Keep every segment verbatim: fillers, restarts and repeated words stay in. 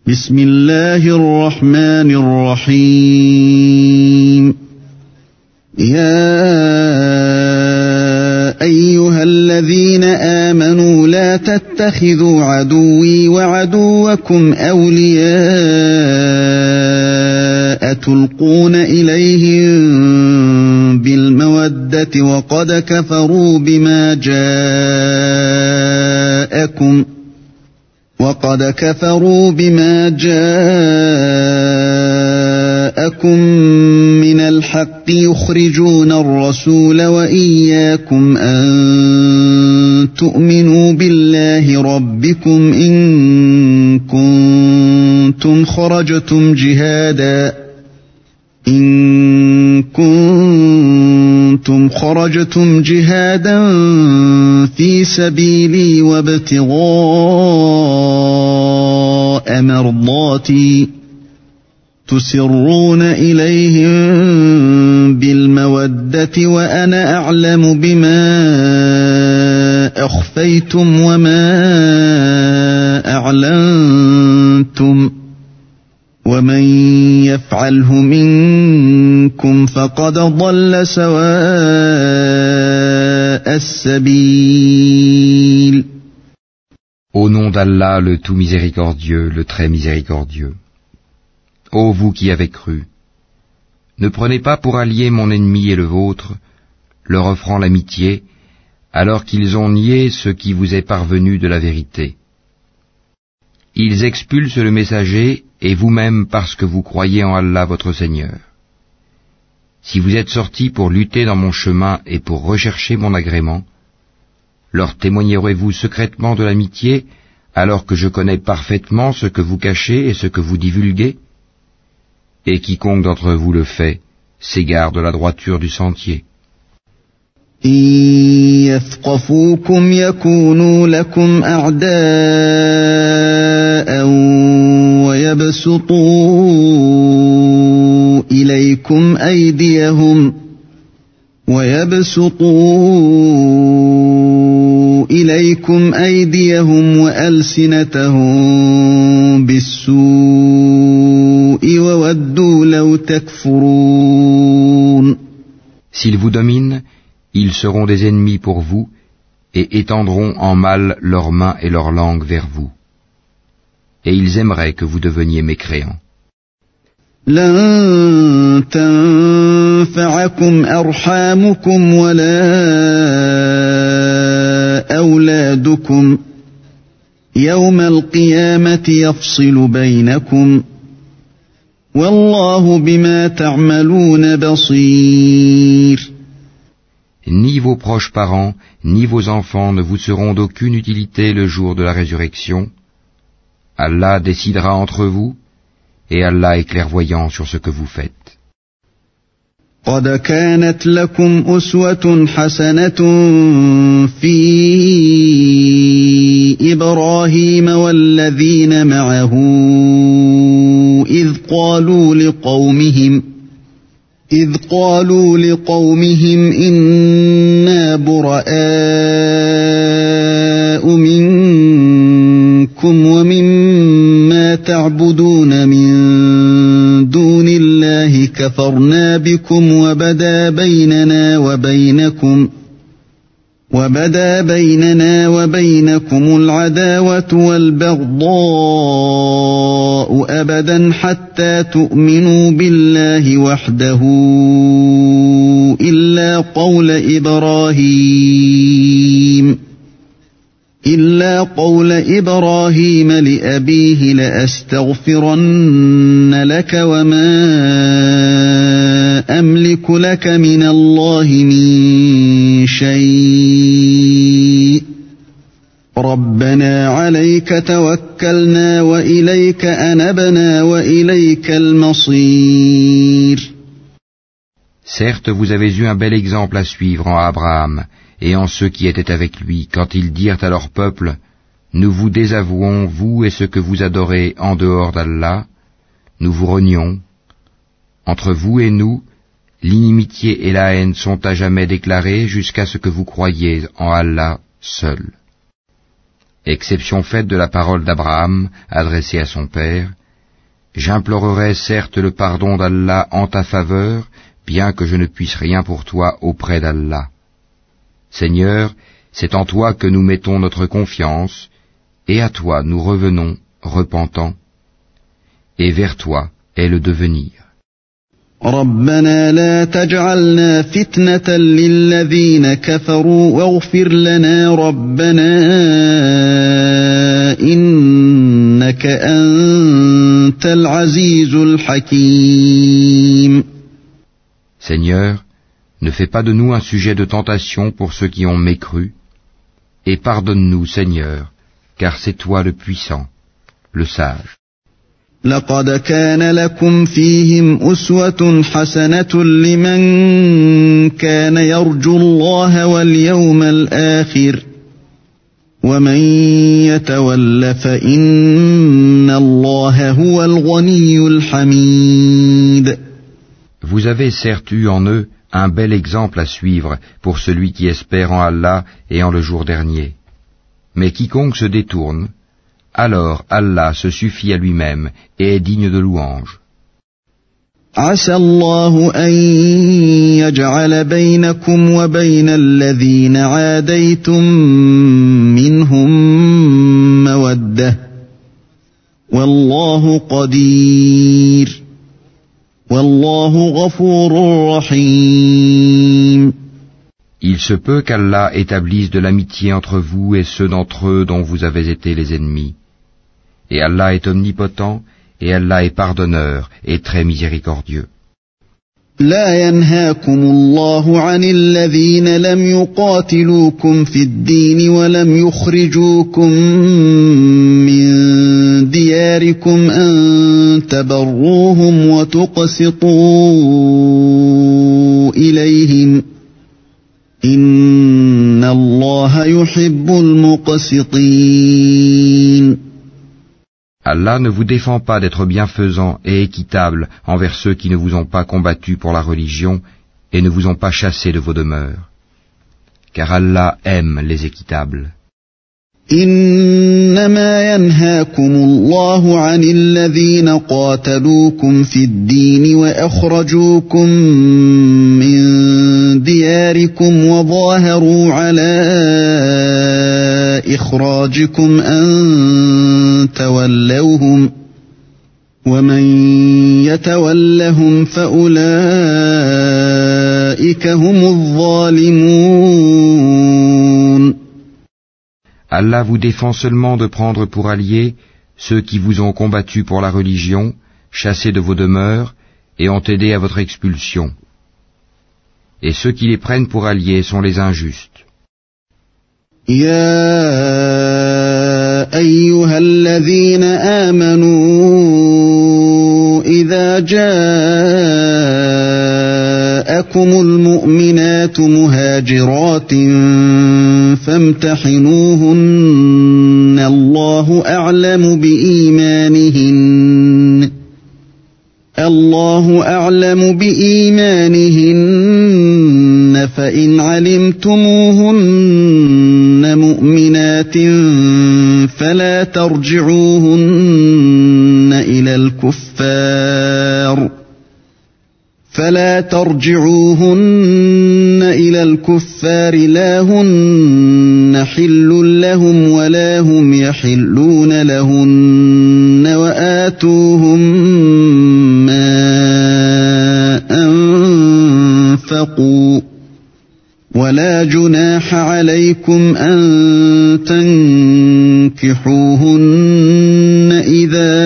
بسم الله الرحمن الرحيم يا أيها الذين آمنوا لا تتخذوا عدوي وعدوكم أولياء تلقون إليهم بالمودة وقد كفروا بما جاءكم وقد كفروا بما جاءكم من الحق يخرجون الرسول وإياكم أن تؤمنوا بالله ربكم إن كنتم خرجتم جهادا إن كنتم خرجتم جهادا في سبيلي وابتغاء مرضاتي تسرون إليهم بالمودة وأنا أعلم بما أخفيتم وما أعلنتم ومن يفعله منكم فقد ضل سواء السبيل. Au nom d'Allah, le tout miséricordieux, le très miséricordieux. Ô vous qui avez cru, ne prenez pas pour allié mon ennemi et le vôtre, leur offrant l'amitié, alors qu'ils ont nié ce qui vous est parvenu de la vérité. Ils expulsent le messager et vous-même parce que vous croyez en Allah votre Seigneur. Si vous êtes sortis pour lutter dans mon chemin et pour rechercher mon agrément, leur témoignerez-vous secrètement de l'amitié alors que je connais parfaitement ce que vous cachez et ce que vous divulguez? Et quiconque d'entre vous le fait s'égare de la droiture du sentier. إن يثقفوكم يكونوا لكم أعداء ويبسطوا إليكم أيديهم ويبسطوا إليكم أيديهم وألسنتهم بالسوء وودوا لو تكفرون. S'ils vous dominent, ils seront des ennemis pour vous et étendront en mal leurs mains et leurs langues vers vous. Et ils aimeraient que vous deveniez mécréants. لن تنفعكم أرحامكم ولا أولادكم يوم القيامة يفصل بينكم والله بما تعملون بصير. Ni vos proches parents, ni vos enfants ne vous seront d'aucune utilité le jour de la résurrection. Allah décidera entre vous, et Allah est clairvoyant sur ce que vous faites. قد كانت لكم أسوة حسنة في إبراهيم والذين معه إذ قالوا لقومهم إذ قالوا لقومهم إنا براء منكم ومما تعبدون من دون الله كفرنا بكم وبدا بيننا وبينكم وبدا بيننا وبينكم العداوة والبغضاء أبدا حتى تؤمنوا بالله وحده إلا قول إبراهيم إلا قول إبراهيم لأبيه لأستغفرن لك وما أملك لك من الله من شيء ربنا عليك توكلنا وإليك أنبنا وإليك المصير. Certes, vous avez eu un bel exemple à suivre en Abraham et en ceux qui étaient avec lui, quand ils dirent à leur peuple, nous vous désavouons, vous et ce que vous adorez en dehors d'Allah, nous vous renions. Entre vous et nous, l'inimitié et la haine sont à jamais déclarées jusqu'à ce que vous croyiez en Allah seul. exception faite de la parole d'Abraham adressée à son père, j'implorerai certes le pardon d'Allah en ta faveur, bien que je ne puisse rien pour toi auprès d'Allah. Seigneur, c'est en toi que nous mettons notre confiance, et à toi nous revenons, repentants, et vers toi est le devenir. ربنا لا تجعلنا فتنة للذين كفروا واغفر لنا ربنا إنك أنت العزيز الحكيم. Seigneur, ne fais pas de nous un sujet de tentation pour ceux qui ont mécru, et pardonne-nous, Seigneur, car c'est toi le puissant, le sage. لقد كان لكم فيهم أسوة حسنة لمن كان يرجو الله واليوم الآخر ومن يتول فإن الله هو الغني الحميد. Vous avez certes eu en eux un bel exemple à suivre pour celui qui espère en Allah et en le jour dernier. Mais quiconque se détourne, alors Allah se suffit à lui-même et est digne de louange. عسى الله أن يجعل بينكم وبين الذين عاديتم منهم مودة والله قدير والله غفور رحيم. Il se peut qu'Allah établisse de l'amitié entre vous et ceux d'entre eux dont vous avez été les ennemis. Et Allah est omnipotent, et Allah est pardonneur et très miséricordieux. لا ينهاكم الله عن الذين لم يقاتلوكم في الدين ولم يخرجوكم من دياركم أن تبروهم وتقسطوا إليهم إن الله يحب المقسطين. Allah ne vous défend pas d'être bienfaisant et équitable envers ceux qui ne vous ont pas combattu pour la religion et ne vous ont pas chassé de vos demeures. Car Allah aime les équitables. إنما ينهاكم الله عن الذين قاتلوكم في الدين وأخرجوكم من دياركم وظاهروا على إخراجكم أن تولوهم ومن يتولهم فأولئك هم الظالمون. Allah vous défend seulement de prendre pour alliés ceux qui vous ont combattu pour la religion, chassés de vos demeures et ont aidé à votre expulsion. Et ceux qui les prennent pour alliés sont les injustes. يا أيها الذين آمنوا إذا جاءكم المؤمنات مهاجرات فامتحنوهن الله أعلم بإيمانهن الله أعلم بإيمانهن فإن علمتموهن مؤمنات فلا ترجعوهن إلى الكفار فلا ترجعوهن إلى الكفار لا هن حل لهم ولا هم يحلون لهن وآتوهم ما أنفقوا ولا جناح عليكم أن تنكحوهن إذا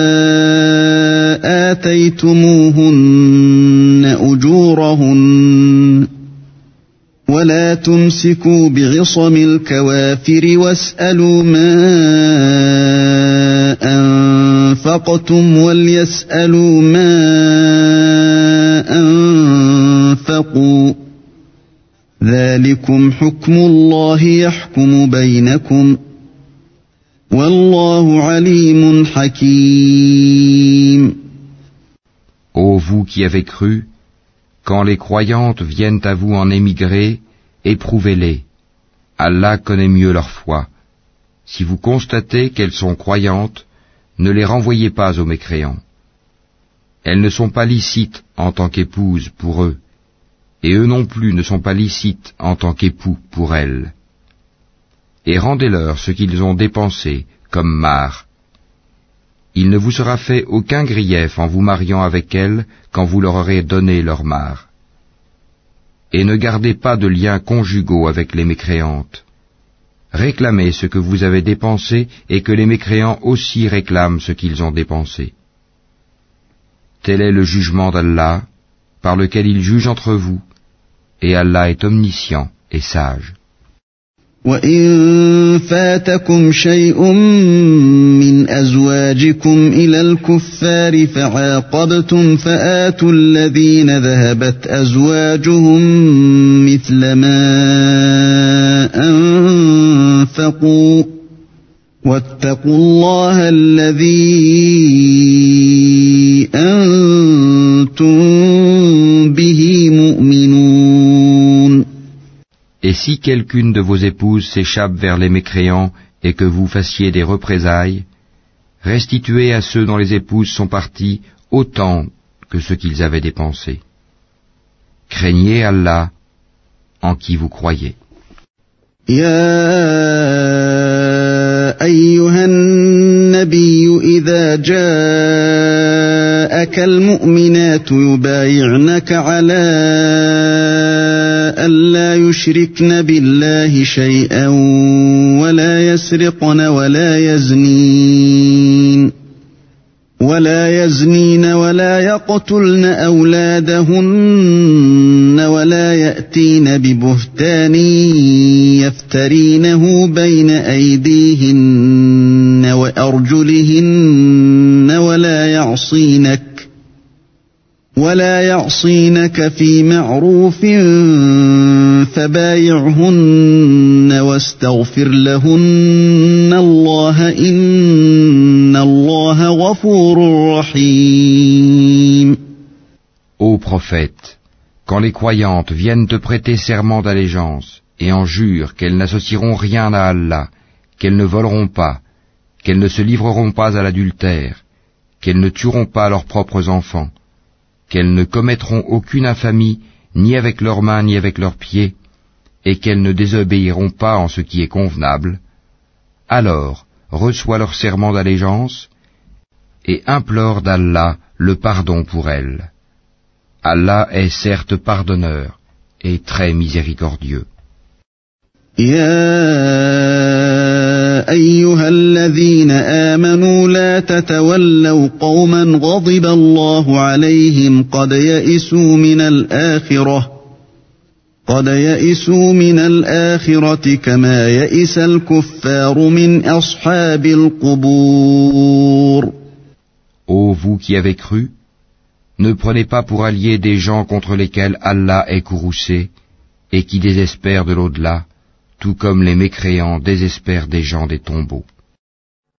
آتيتموهن أجورهن ولا تمسكوا بعصم الكوافر واسألوا ما أنفقتم وليسألوا ما أنفقوا ذلكم حكم الله يحكم بينكم والله عليم حكيم. Ô vous qui avez cru, quand les croyantes viennent à vous en émigrer, éprouvez-les. Allah connaît mieux leur foi. si vous constatez qu'elles sont croyantes, ne les renvoyez pas aux mécréants. Elles ne sont pas licites en tant qu'épouses pour eux, et eux non plus ne sont pas licites en tant qu'époux pour elles. Et rendez-leur ce qu'ils ont dépensé comme marre. Il ne vous sera fait aucun grief en vous mariant avec elles quand vous leur aurez donné leur marre. Et ne gardez pas de liens conjugaux avec les mécréantes. Réclamez ce que vous avez dépensé et que les mécréants aussi réclament ce qu'ils ont dépensé. Tel est le jugement d'Allah, par lequel il juge entre vous, et Allah est omniscient et sage. وَإِن فَاتَكُمْ شَيْءٌ مِّنْ أَزْوَاجِكُمْ إِلَى الْكُفَّارِ فَعَاقَبْتُمْ فَآتُوا الَّذِينَ ذَهَبَتْ أَزْوَاجُهُم مِّثْلَ مَا أَنفَقُوا وَاتَّقُوا اللَّهَ الَّذِي أَنتُم بِهِ مُؤْمِنُونَ. Et si quelqu'une de vos épouses s'échappe vers les mécréants et que vous fassiez des représailles, restituez à ceux dont les épouses sont parties autant que ce qu'ils avaient dépensé. Craignez Allah en qui vous croyez. يا أيها النبي إذا جاءك المؤمنات يبايعنك على ألا يشركن بالله شيئا ولا يسرقن ولا يزنين ولا يزنين ولا يقتلن أولادهن ولا يأتين ببهتان يفترينه بين أيديهن وأرجلهن ولا يعصينك ولا يعصينك في معروف فبايعهن واستغفر لهن الله إن الله غفور رحيم. Ô prophète, quand les croyantes viennent te prêter serment d'allégeance et en jurent qu'elles n'associeront rien à Allah, qu'elles ne voleront pas, qu'elles ne se livreront pas à l'adultère, qu'elles ne tueront pas leurs propres enfants, qu'elles ne commettront aucune infamie ni avec leurs mains ni avec leurs pieds, et qu'elles ne désobéiront pas en ce qui est convenable, alors reçois leur serment d'allégeance et implore d'Allah le pardon pour elles. Allah est certes pardonneur et très miséricordieux. أيها الذين آمنوا لا تتولوا قوما غضب الله عليهم قد يئسوا من الآخرة قد يئسوا من الآخرة كما يئس الكفار من أصحاب القبور. Ô vous qui avez cru, ne prenez pas pour alliés des gens contre lesquels Allah est courroucé et qui désespèrent de l'au-delà, tout comme les mécréants désespèrent des gens des tombeaux.